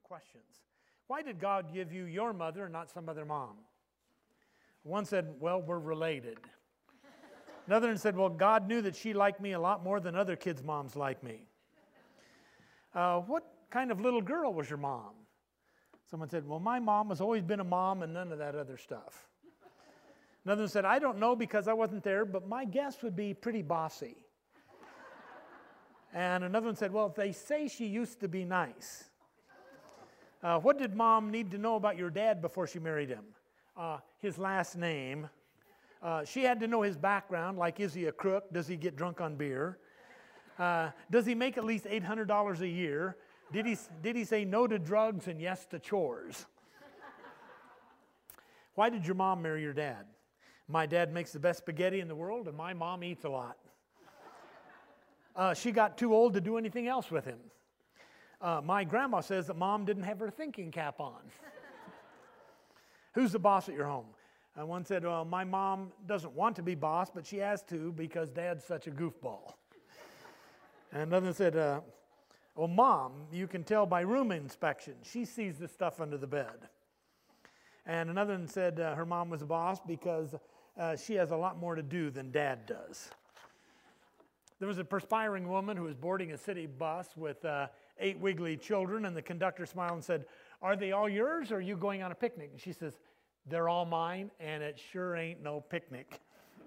questions. Why did God give you your mother and not some other mom? One said, well, we're related. Another one said, well, God knew that she liked me a lot more than other kids' moms like me. What kind of little girl was your mom? Someone said, well, my mom has always been a mom and none of that other stuff. Another one said, I don't know because I wasn't there, but my guess would be pretty bossy. And another one said, well, they say she used to be nice. What did mom need to know about your dad before she married him? His last name. She had to know his background, like is he a crook? Does he get drunk on beer? Does he make at least $800 a year? Did he say no to drugs and yes to chores? Why did your mom marry your dad? My dad makes the best spaghetti in the world and my mom eats a lot. She got too old to do anything else with him. My grandma says that mom didn't have her thinking cap on. Who's the boss at your home? One said, well, my mom doesn't want to be boss, but she has to because dad's such a goofball. And another said, well, mom, you can tell by room inspection. She sees the stuff under the bed. And another one said her mom was a boss because she has a lot more to do than dad does. There was a perspiring woman who was boarding a city bus with 8 wiggly children, and the conductor smiled and said, are they all yours or are you going on a picnic? And she says, they're all mine, and it sure ain't no picnic.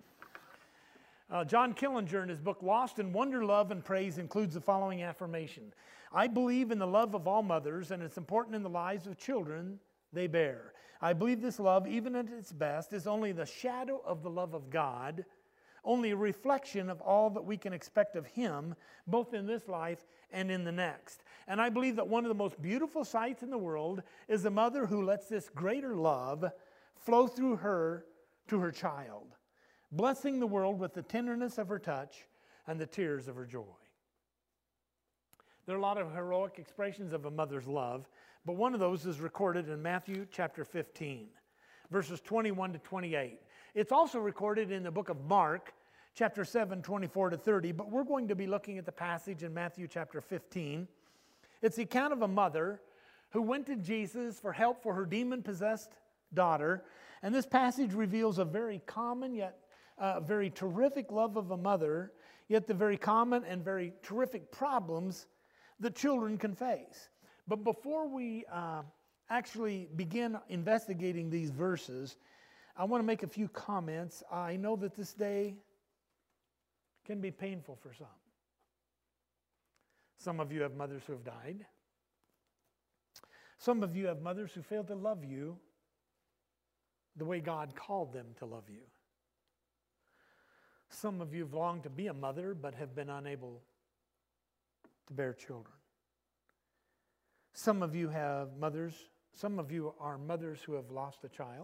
John Killinger in his book Lost in Wonder, Love, and Praise includes the following affirmation. I believe in the love of all mothers, and it's important in the lives of children they bear. I believe this love, even at its best, is only the shadow of the love of God, only a reflection of all that we can expect of Him, both in this life and in the next. And I believe that one of the most beautiful sights in the world is a mother who lets this greater love flow through her to her child, blessing the world with the tenderness of her touch and the tears of her joy. There are a lot of heroic expressions of a mother's love, but one of those is recorded in Matthew chapter 15, verses 21 to 28. It's also recorded in the book of Mark, chapter 7, 24 to 30, but we're going to be looking at the passage in Matthew chapter 15. It's the account of a mother who went to Jesus for help for her demon-possessed daughter, and this passage reveals a very common yet very terrific love of a mother, yet the very common and very terrific problems that children can face. But before we actually begin investigating these verses, I want to make a few comments. I know that this day can be painful for some. Some of you have mothers who have died. Some of you have mothers who failed to love you the way God called them to love you. Some of you have longed to be a mother but have been unable to bear children. Some of you have mothers, some of you are mothers who have lost a child.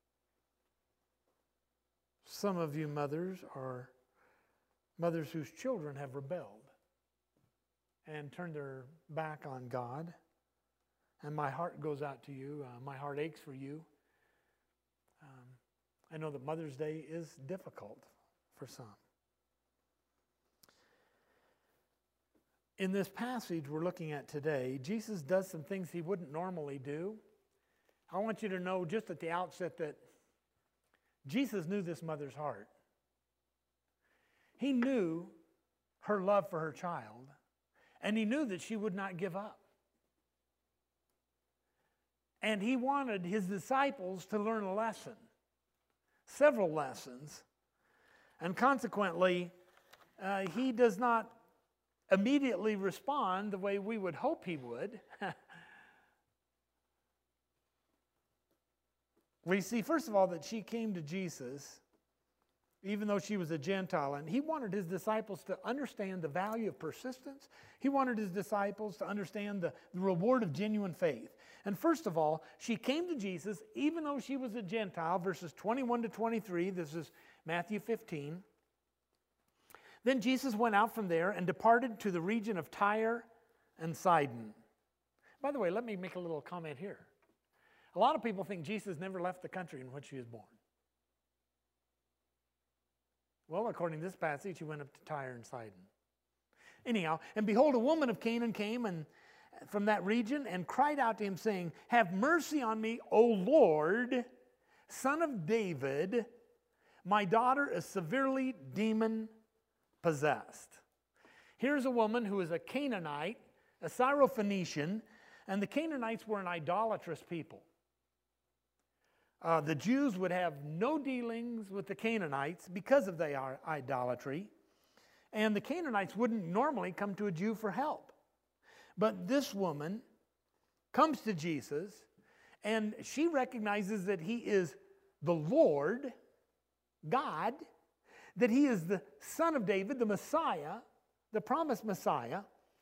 Some of you mothers are mothers whose children have rebelled and turned their back on God. And my heart goes out to you. My heart aches for you. I know that Mother's Day is difficult for some. In this passage we're looking at today, Jesus does some things He wouldn't normally do. I want you to know just at the outset that Jesus knew this mother's heart. He knew her love for her child, and He knew that she would not give up. And He wanted His disciples to learn a lesson, several lessons, and consequently, He does not immediately respond the way we would hope He would. We see, first of all, that she came to Jesus even though she was a Gentile, and He wanted His disciples to understand the value of persistence. He wanted His disciples to understand the reward of genuine faith. And first of all, she came to Jesus even though she was a Gentile, verses 21 to 23. This is Matthew 15. Then Jesus went out from there and departed to the region of Tyre and Sidon. By the way, let me make a little comment here. A lot of people think Jesus never left the country in which He was born. Well, according to this passage, He went up to Tyre and Sidon. Anyhow, and behold, a woman of Canaan came and from that region and cried out to him, saying, "Have mercy on me, O Lord, Son of David. My daughter is severely demon-possessed." Here's a woman who is a Canaanite, a Syrophoenician, and the Canaanites were an idolatrous people. The Jews would have no dealings with the Canaanites because of their idolatry, and the Canaanites wouldn't normally come to a Jew for help. But this woman comes to Jesus, and she recognizes that he is the Lord, God, that he is the Son of David, the Messiah, the promised Messiah,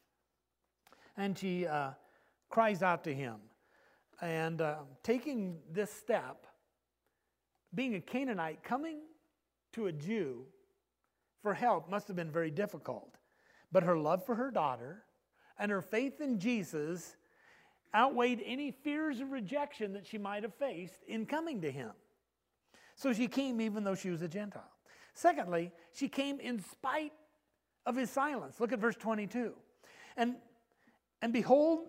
and she cries out to him. And taking this step, being a Canaanite, coming to a Jew for help must have been very difficult. But her love for her daughter and her faith in Jesus outweighed any fears of rejection that she might have faced in coming to him. So she came even though she was a Gentile. Secondly, she came in spite of his silence. Look at verse 22. And behold,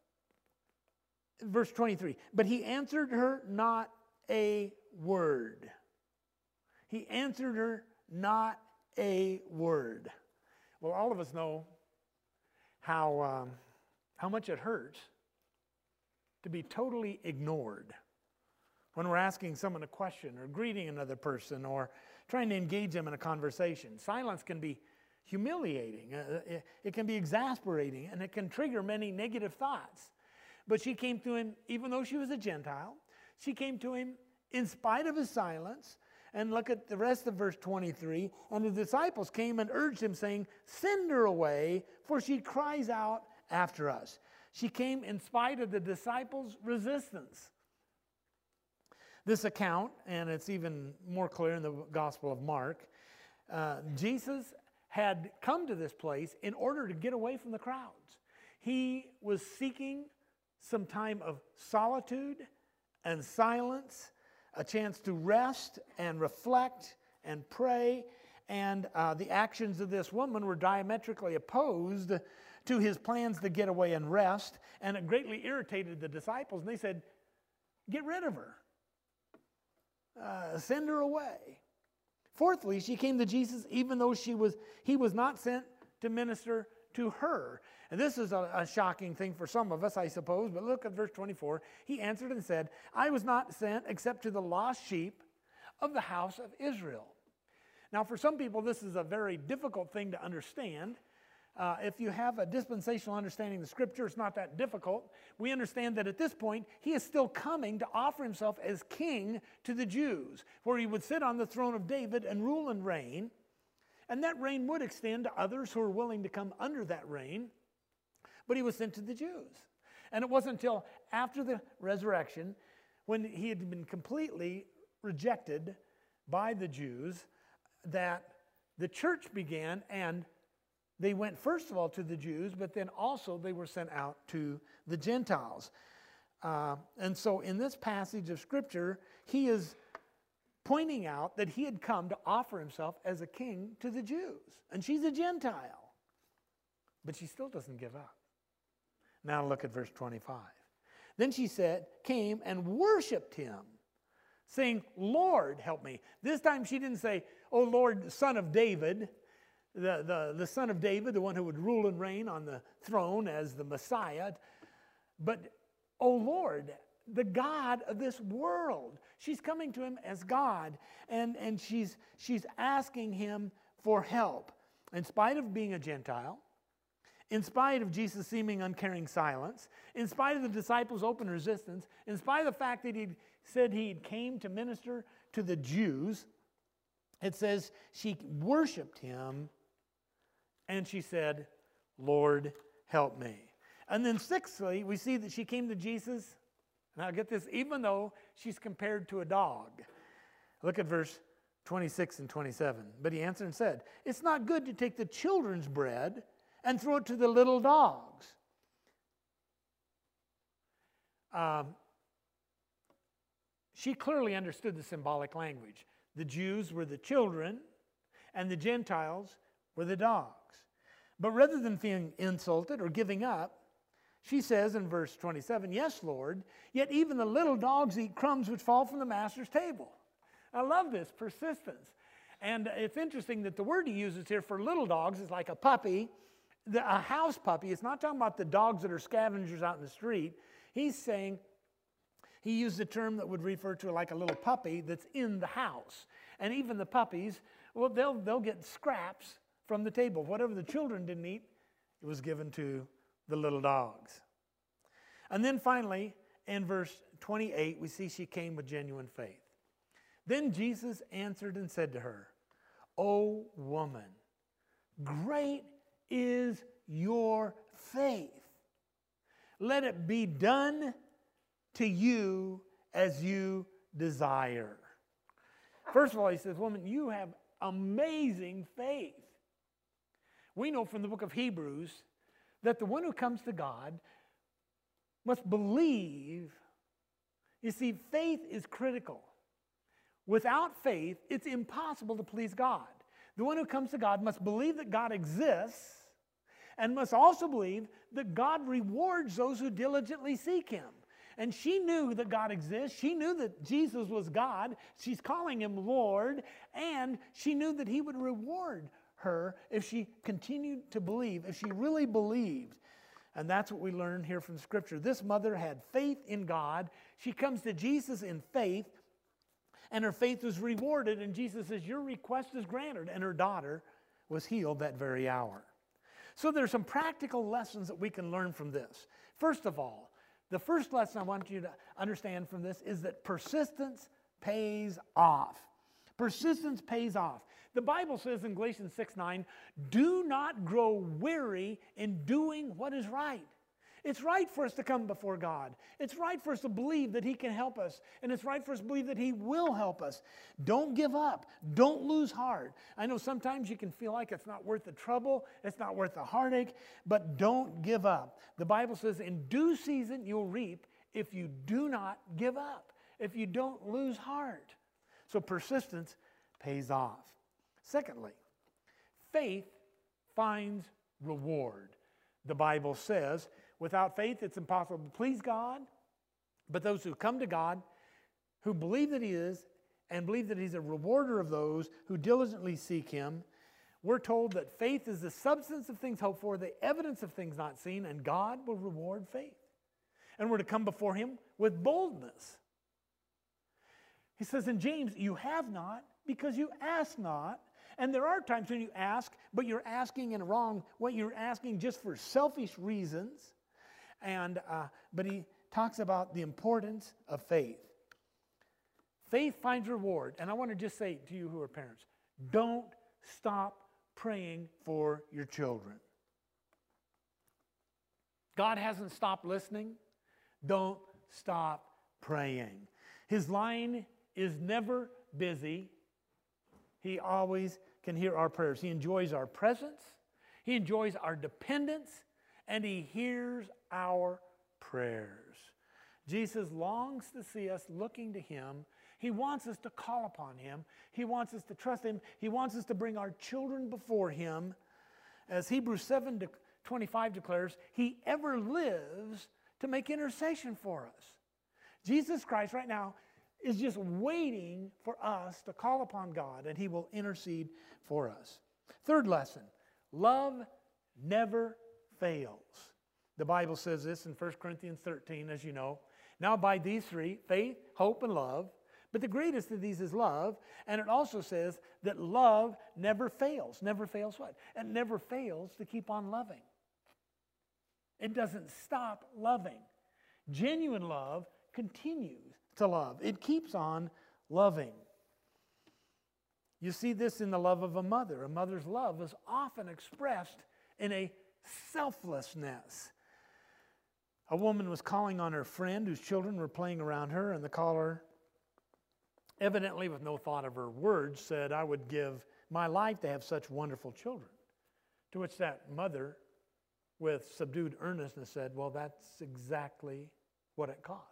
verse 23, but he answered her not a word. He answered her not a word. Well, all of us know how much it hurts to be totally ignored when we're asking someone a question or greeting another person or trying to engage them in a conversation. Silence can be humiliating. It can be exasperating, and it can trigger many negative thoughts. But she came to him, even though she was a Gentile, she came to him in spite of his silence. And look at the rest of verse 23. And the disciples came and urged him, saying, "Send her away, for she cries out after us." She came in spite of the disciples' resistance. This account, and it's even more clear in the Gospel of Mark, Jesus had come to this place in order to get away from the crowds. He was seeking some time of solitude and silence, a chance to rest and reflect and pray. And the actions of this woman were diametrically opposed to his plans to get away and rest. And it greatly irritated the disciples. And they said, "Get rid of her. Send her away." Fourthly, she came to Jesus even though he was not sent to minister to her. And this is a shocking thing for some of us, I suppose, but look at verse 24. He answered and said, "I was not sent except to the lost sheep of the house of Israel." Now, for some people, this is a very difficult thing to understand. If you have a dispensational understanding of the Scripture, it's not that difficult. We understand that at this point, he is still coming to offer himself as king to the Jews, where he would sit on the throne of David and rule and reign. And that reign would extend to others who are willing to come under that reign. But he was sent to the Jews. And it wasn't until after the resurrection, when he had been completely rejected by the Jews, that the church began, and they went first of all to the Jews, but then also they were sent out to the Gentiles. And so in this passage of Scripture, he is pointing out that he had come to offer himself as a king to the Jews. And she's a Gentile. But she still doesn't give up. Now look at verse 25. Then she came and worshiped him, saying, "Lord, help me." This time she didn't say, "Oh Lord, Son of David," the Son of David, the one who would rule and reign on the throne as the Messiah, but, "Oh Lord, the God of this world." She's coming to him as God, and she's asking him for help. In spite of being a Gentile, in spite of Jesus' seeming uncaring silence, in spite of the disciples' open resistance, in spite of the fact that he said he came to minister to the Jews, it says she worshiped him and she said, "Lord, help me." And then sixthly, we see that she came to Jesus, now get this, even though she's compared to a dog. Look at verse 26 and 27. But he answered and said, "It's not good to take the children's bread and throw it to the little dogs." She clearly understood the symbolic language. The Jews were the children, and the Gentiles were the dogs. But rather than feeling insulted or giving up, She says in verse 27, "Yes, Lord, yet even the little dogs eat crumbs which fall from the master's table." I love this persistence. And it's interesting that the word he uses here for little dogs is like a puppy, a house puppy. It's not talking about the dogs that are scavengers out in the street. He's saying, he used a term that would refer to like a little puppy that's in the house. And even the puppies, well, they'll get scraps from the table. Whatever the children didn't eat, it was given to the little dogs. And then finally, in verse 28, we see she came with genuine faith. Then Jesus answered and said to her, "O woman, great is your faith. Let it be done to you as you desire." First of all, he says, "Woman, you have amazing faith." We know from the book of Hebrews that the one who comes to God must believe. You see, faith is critical. Without faith, it's impossible to please God. The one who comes to God must believe that God exists and must also believe that God rewards those who diligently seek Him. And she knew that God exists. She knew that Jesus was God. She's calling Him Lord. And she knew that He would reward her if she continued to believe, if she really believed. And that's what we learn here from Scripture. This mother had faith in God. She comes to Jesus in faith, and her faith was rewarded. And Jesus says, "Your request is granted." And her daughter was healed that very hour. So there's some practical lessons that we can learn from this. First of all, the first lesson I want you to understand from this is that persistence pays off. Persistence pays off. The Bible says in Galatians 6:9, "Do not grow weary in doing what is right." It's right for us to come before God. It's right for us to believe that He can help us. And it's right for us to believe that He will help us. Don't give up. Don't lose heart. I know sometimes you can feel like it's not worth the trouble. It's not worth the heartache. But don't give up. The Bible says in due season you'll reap if you do not give up. If you don't lose heart. So persistence pays off. Secondly, faith finds reward. The Bible says, without faith it's impossible to please God, but those who come to God, who believe that He is, and believe that He's a rewarder of those who diligently seek Him, we're told that faith is the substance of things hoped for, the evidence of things not seen, and God will reward faith. And we're to come before Him with boldness. He says in James, "You have not because you ask not." And there are times when you ask, but you're asking in a wrong way. You're asking just for selfish reasons. But he talks about the importance of faith. Faith finds reward. And I want to just say to you who are parents, don't stop praying for your children. God hasn't stopped listening. Don't stop praying. His line is never busy. He always can hear our prayers. He enjoys our presence. He enjoys our dependence. And He hears our prayers. Jesus longs to see us looking to Him. He wants us to call upon Him. He wants us to trust Him. He wants us to bring our children before Him. As Hebrews 7:25 declares, He ever lives to make intercession for us. Jesus Christ right now is just waiting for us to call upon God, and He will intercede for us. Third lesson, love never fails. The Bible says this in 1 Corinthians 13, as you know. "Now by these three, faith, hope, and love, but the greatest of these is love." And it also says that love never fails. Never fails what? It never fails to keep on loving. It doesn't stop loving. Genuine love continues to love. It keeps on loving. You see this in the love of a mother. A mother's love is often expressed in a selflessness. A woman was calling on her friend whose children were playing around her, and the caller, evidently with no thought of her words, said, "I would give my life to have such wonderful children." To which that mother, with subdued earnestness, said, "Well, that's exactly what it costs."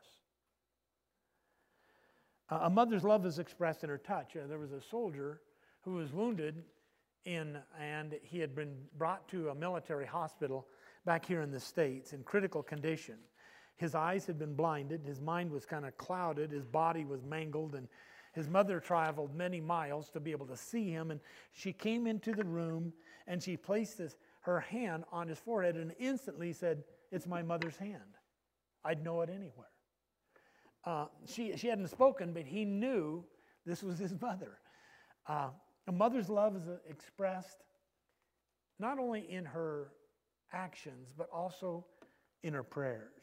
A mother's love is expressed in her touch. There was a soldier who was wounded and he had been brought to a military hospital back here in the States in critical condition. His eyes had been blinded, his mind was kind of clouded, his body was mangled, and his mother traveled many miles to be able to see him. And she came into the room and she placed her hand on his forehead and instantly said, "It's my mother's hand. I'd know it anywhere." She hadn't spoken, but he knew this was his mother. A mother's love is expressed not only in her actions, but also in her prayers.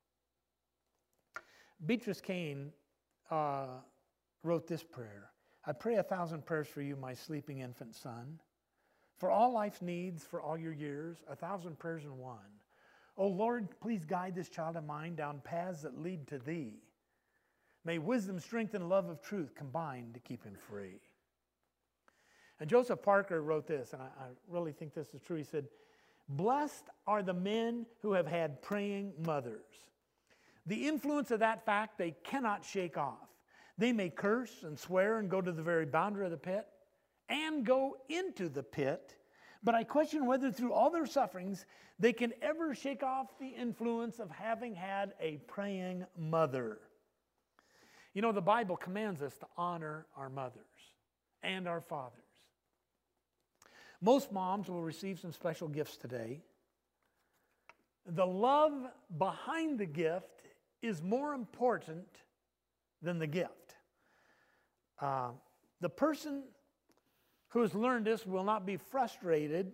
Beatrice Kane wrote this prayer: "I pray 1,000 prayers for you, my sleeping infant son. For all life's needs, for all your years, 1,000 prayers in one. O Lord, please guide this child of mine down paths that lead to Thee. May wisdom, strength, and love of truth combine to keep him free." And Joseph Parker wrote this, and I really think this is true. He said, "Blessed are the men who have had praying mothers. The influence of that fact they cannot shake off. They may curse and swear and go to the very boundary of the pit and go into the pit, but I question whether through all their sufferings they can ever shake off the influence of having had a praying mother." You know, the Bible commands us to honor our mothers and our fathers. Most moms will receive some special gifts today. The love behind the gift is more important than the gift. The person who has learned this will not be frustrated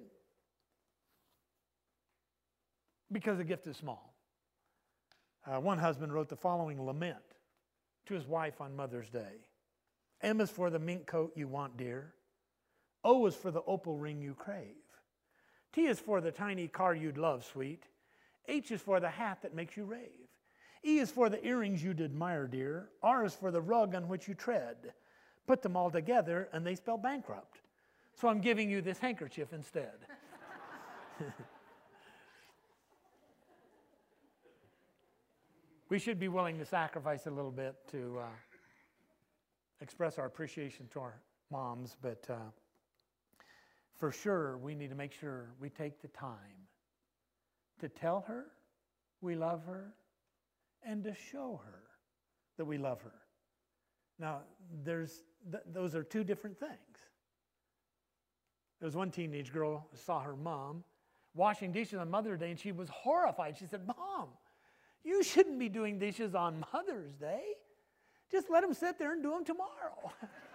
because the gift is small. One husband wrote the following lament to his wife on Mother's Day: "M is for the mink coat you want, dear. O is for the opal ring you crave. T is for the tiny car you'd love, sweet. H is for the hat that makes you rave. E is for the earrings you'd admire, dear. R is for the rug on which you tread. Put them all together and they spell bankrupt. So I'm giving you this handkerchief instead." We should be willing to sacrifice a little bit to express our appreciation to our moms, but for sure we need to make sure we take the time to tell her we love her and to show her that we love her. Now, those are two different things. There was one teenage girl who saw her mom washing dishes on Mother's Day, and she was horrified. She said, "Mom, you shouldn't be doing dishes on Mother's Day. Just let them sit there and do them tomorrow."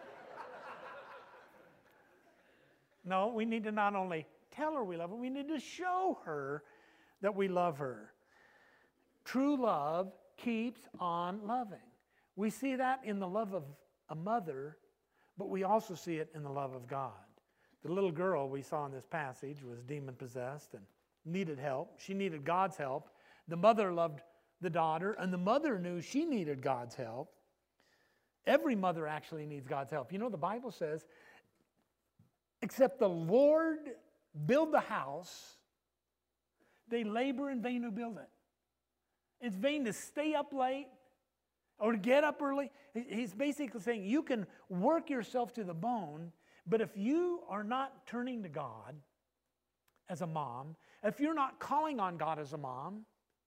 No, we need to not only tell her we love her, we need to show her that we love her. True love keeps on loving. We see that in the love of a mother, but we also see it in the love of God. The little girl we saw in this passage was demon-possessed and needed help. She needed God's help. The mother loved the daughter, and the mother knew she needed God's help. Every mother actually needs God's help. You know, the Bible says, "Except the Lord build the house, they labor in vain who build it." It's vain to stay up late or to get up early. He's basically saying you can work yourself to the bone, but if you are not turning to God as a mom, if you're not calling on God as a mom,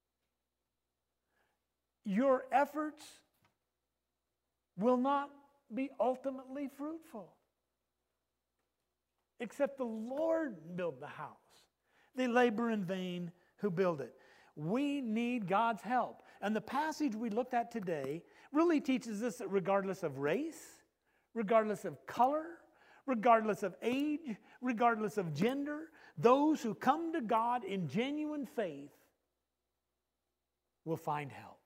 your efforts will not be ultimately fruitful. Except the Lord build the house, they labor in vain who build it. We need God's help. And the passage we looked at today really teaches us that regardless of race, regardless of color, regardless of age, regardless of gender, those who come to God in genuine faith will find help.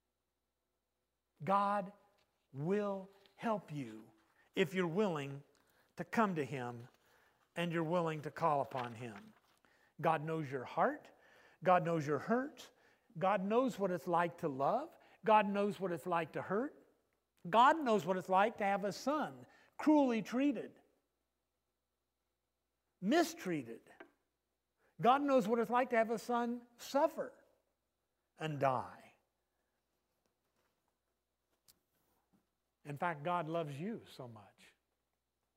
God will help you if you're willing to come to Him and you're willing to call upon Him. God knows your heart. God knows your hurts. God knows what it's like to love. God knows what it's like to hurt. God knows what it's like to have a son cruelly treated, mistreated. God knows what it's like to have a son suffer and die. In fact, God loves you so much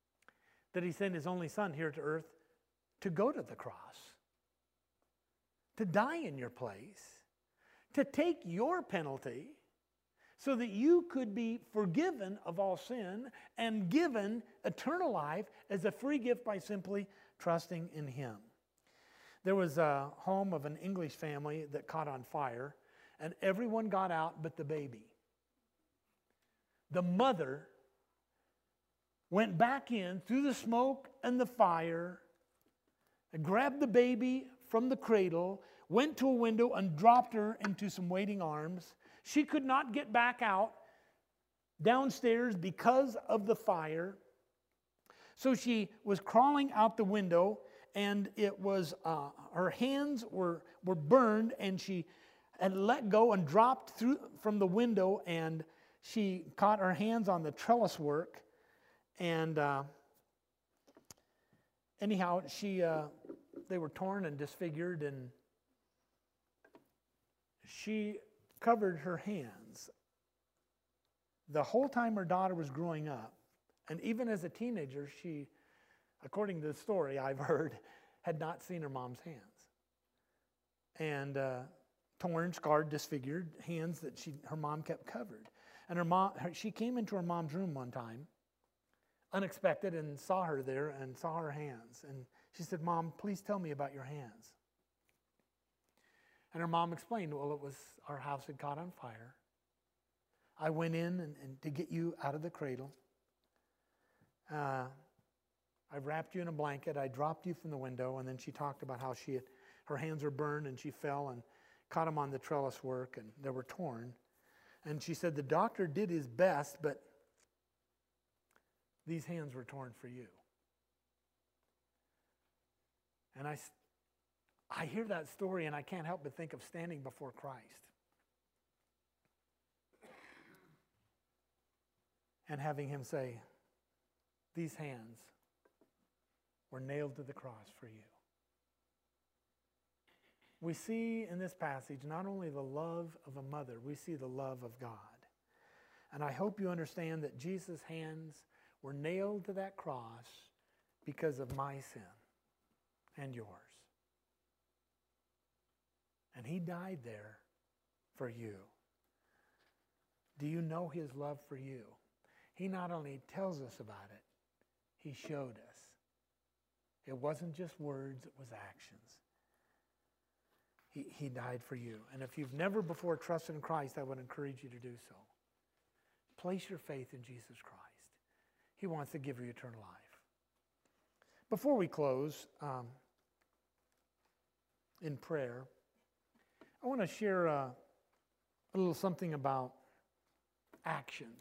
that He sent His only Son here to earth to go to the cross, to die in your place, to take your penalty so that you could be forgiven of all sin and given eternal life as a free gift by simply trusting in Him. There was a home of an English family that caught on fire, and everyone got out but the baby. The mother went back in through the smoke and the fire, and grabbed the baby from the cradle, went to a window and dropped her into some waiting arms. She could not get back out downstairs because of the fire. So she was crawling out the window, and it was her hands were burned, and she had let go and dropped through from the window, and she caught her hands on the trellis work, and anyhow, they were torn and disfigured, and she covered her hands. The whole time her daughter was growing up, and even as a teenager, she, according to the story I've heard, had not seen her mom's hands. And torn, scarred, disfigured hands that her mom kept covered. And she came into her mom's room one time, unexpected, and saw her there and saw her hands. And she said, "Mom, please tell me about your hands." And her mom explained, "Well, it was our house had caught on fire. I went in and to get you out of the cradle. I wrapped you in a blanket. I dropped you from the window." And then she talked about how her hands were burned, and she fell and caught them on the trellis work, and they were torn. And she said, "The doctor did his best, but these hands were torn for you." And I hear that story, and I can't help but think of standing before Christ and having Him say, "These hands were nailed to the cross for you." We see in this passage not only the love of a mother, we see the love of God. And I hope you understand that Jesus' hands were nailed to that cross because of my sin and yours. And He died there for you. Do you know His love for you? He not only tells us about it, He showed us. It wasn't just words, it was actions. He died for you. And if you've never before trusted in Christ, I would encourage you to do so. Place your faith in Jesus Christ. He wants to give you eternal life. Before we close in prayer, I want to share a little something about actions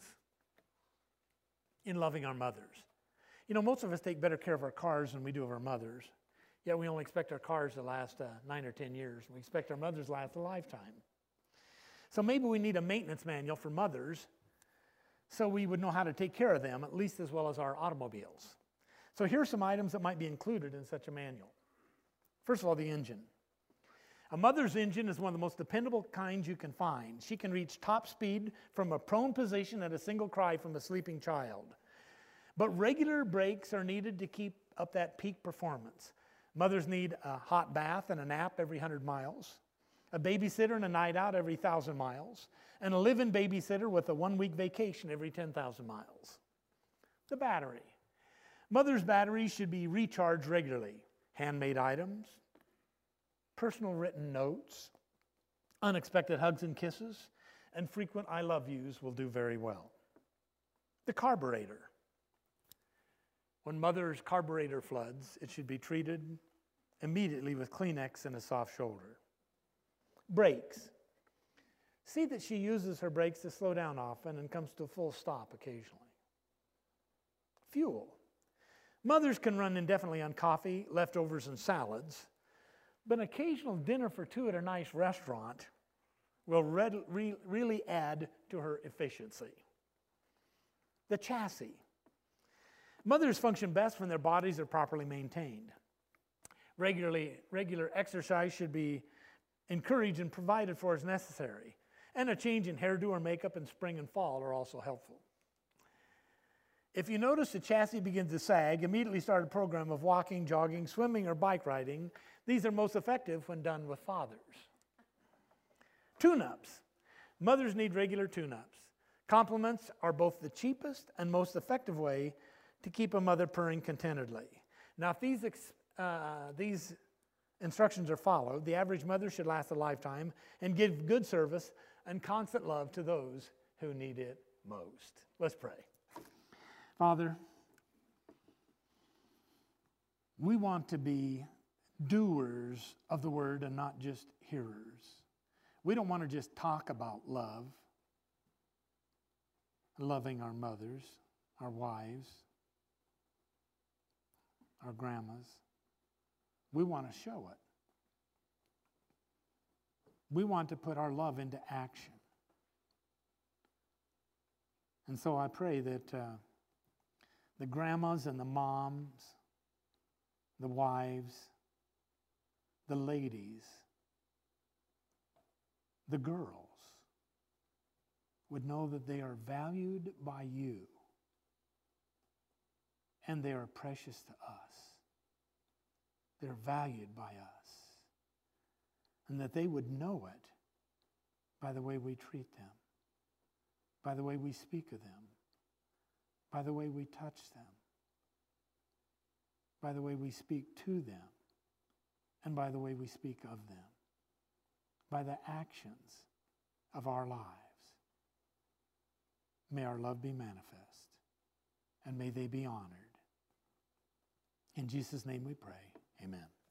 in loving our mothers. You know, most of us take better care of our cars than we do of our mothers. Yet we only expect our cars to last 9 or 10 years. We expect our mothers to last a lifetime. So maybe we need a maintenance manual for mothers so we would know how to take care of them, at least as well as our automobiles. So here are some items that might be included in such a manual. First of all, the engine. A mother's engine is one of the most dependable kinds you can find. She can reach top speed from a prone position at a single cry from a sleeping child. But regular brakes are needed to keep up that peak performance. Mothers need a hot bath and a nap every 100 miles, a babysitter and a night out every 1,000 miles, and a live-in babysitter with a 1-week vacation every 10,000 miles. The battery. Mother's batteries should be recharged regularly. Handmade items, personal written notes, unexpected hugs and kisses, and frequent I love yous will do very well. The carburetor. When mother's carburetor floods, it should be treated immediately with Kleenex and a soft shoulder. Brakes. See that she uses her brakes to slow down often and comes to a full stop occasionally. Fuel. Mothers can run indefinitely on coffee, leftovers, and salads, but an occasional dinner for two at a nice restaurant will really add to her efficiency. The chassis. Mothers function best when their bodies are properly maintained. Regular exercise should be encouraged and provided for as necessary. And a change in hairdo or makeup in spring and fall are also helpful. If you notice the chassis begins to sag, immediately start a program of walking, jogging, swimming, or bike riding These are most effective when done with fathers. Tune-ups. Mothers need regular tune-ups. Compliments are both the cheapest and most effective way to keep a mother purring contentedly. Now, if these instructions are followed, the average mother should last a lifetime and give good service and constant love to those who need it most. Let's pray. Father, we want to be doers of the word and not just hearers. We don't want to just talk about love, loving our mothers, our wives, our grandmas. We want to show it. We want to put our love into action. And so I pray that the grandmas and the moms, the wives, the ladies, the girls would know that they are valued by you and they are precious to us. They're valued by us. And that they would know it by the way we treat them, by the way we speak of them, by the way we touch them, by the way we speak to them, and by the way we speak of them, by the actions of our lives. May our love be manifest, and may they be honored. In Jesus' name we pray. Amen.